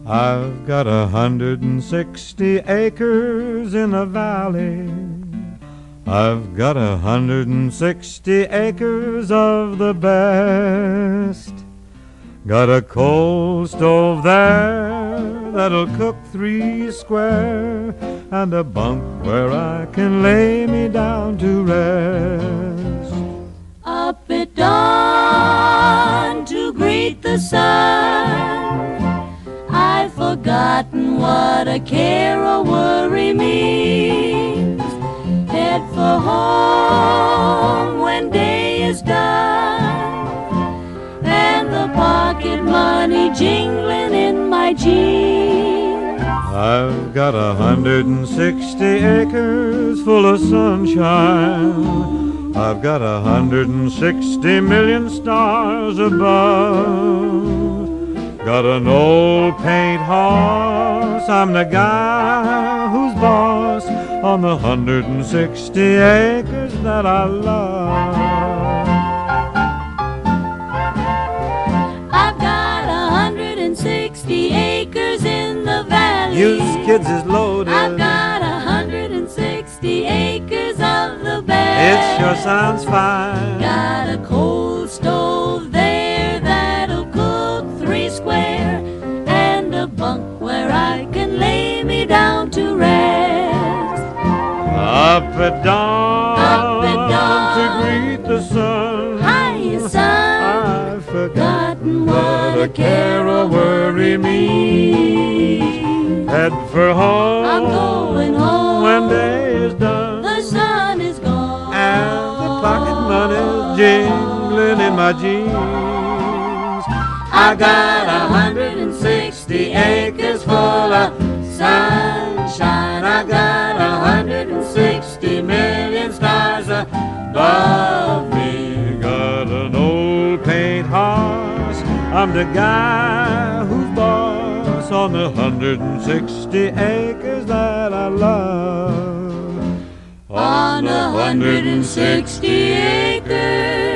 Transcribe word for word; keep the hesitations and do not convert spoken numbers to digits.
I've got a hundred and sixty acres in a valley. I've got a hundred and sixty acres of the best. Got a coal stove there that'll cook three square, and a bunk where I can lay me down to rest. Up at dawn to greet the sun, I've forgotten what a care or worry means. Head for home when day is done, and the pocket money jingling in my jeans. I've got a hundred and sixty acres full of sunshine. I've got a hundred and sixty million stars above. Got an old paint horse, I'm the guy who's boss on the hundred and sixty acres that I love. I've got a hundred and sixty acres in the valley. You kids is loaded. I've got a hundred and sixty acres of the best. It sure sounds fine. Got a coal stove there that'll cook three square, and a bunk where I can lay me down to rest. Up at dawn, Up at dawn to greet the sun. Hiya, son. I've forgotten what what a care or worry means. Head for home, I'm going home when day is done, the sun is gone, and the pocket money's jingling in my jeans. I got a hundred and sixty acres full of sunshine. I got a hundred and sixty million stars above me. Got an old paint horse, I'm the guy who's boss on the hundred and sixty acres that I love. On a hundred and sixty acres